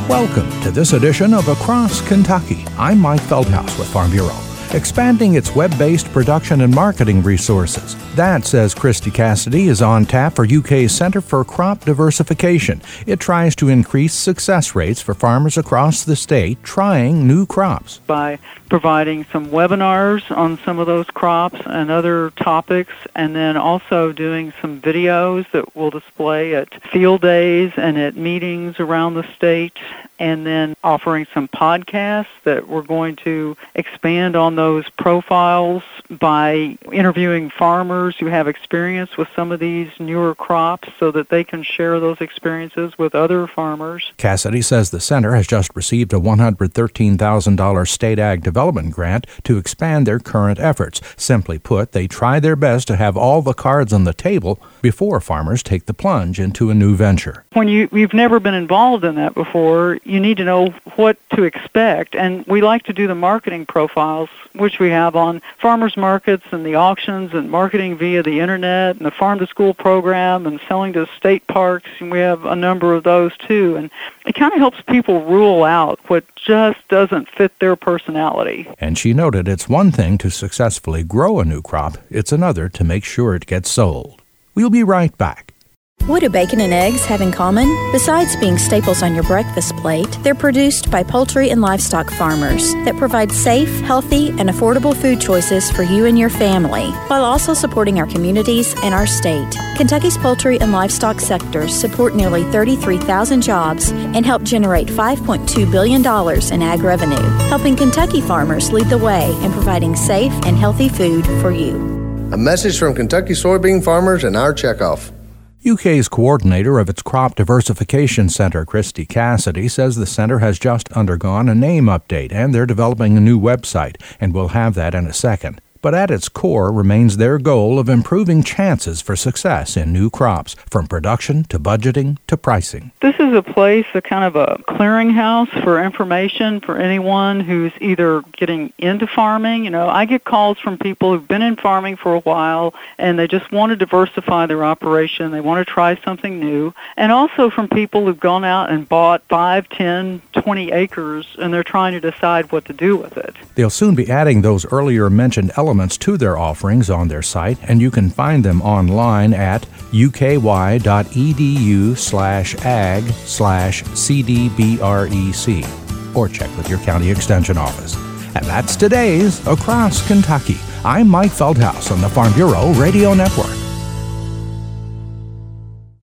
Welcome to this edition of Across Kentucky. I'm Mike Feldhaus with Farm Bureau, expanding its web-based production and marketing resources. That, says Christy Cassidy, is on tap for UK's Centre for Crop Diversification. It tries to increase success rates for farmers across the state trying new crops. By providing some webinars on some of those crops and other topics, and then also doing some videos that we'll display at field days and at meetings around the state, and then offering some podcasts that we're going to expand on those profiles by interviewing farmers who have experience with some of these newer crops so that they can share those experiences with other farmers. Cassidy says the center has just received a $113,000 state ag development grant to expand their current efforts. Simply put, they try their best to have all the cards on the table before farmers take the plunge into a new venture. When you've never been involved in that before, you need to know what to expect, and we like to do the marketing profiles, which we have on farmers markets and the auctions and marketing via the internet and the farm to school program and selling to state parks, and we have a number of those too, and it kind of helps people rule out what just doesn't fit their personality. And she noted it's one thing to successfully grow a new crop, it's another to make sure it gets sold. We'll be right back. What do bacon and eggs have in common? Besides being staples on your breakfast plate, they're produced by poultry and livestock farmers that provide safe, healthy, and affordable food choices for you and your family, while also supporting our communities and our state. Kentucky's poultry and livestock sectors support nearly 33,000 jobs and help generate $5.2 billion in ag revenue, helping Kentucky farmers lead the way in providing safe and healthy food for you. A message from Kentucky soybean farmers and our checkoff. UK's coordinator of its Crop Diversification Center, Christy Cassidy, says the center has just undergone a name update and they're developing a new website, and we'll have that in a second. But at its core remains their goal of improving chances for success in new crops, from production to budgeting to pricing. This is a place, a kind of a clearinghouse for information for anyone who's either getting into farming. I get calls from people who've been in farming for a while and they just want to diversify their operation. They want to try something new. And also from people who've gone out and bought 5, 10, 20 acres and they're trying to decide what to do with it. They'll soon be adding those earlier mentioned elements to their offerings on their site, and you can find them online at uky.edu/ag/CDBREC, or check with your county extension office. And that's today's Across Kentucky. I'm Mike Feldhaus on the Farm Bureau Radio Network.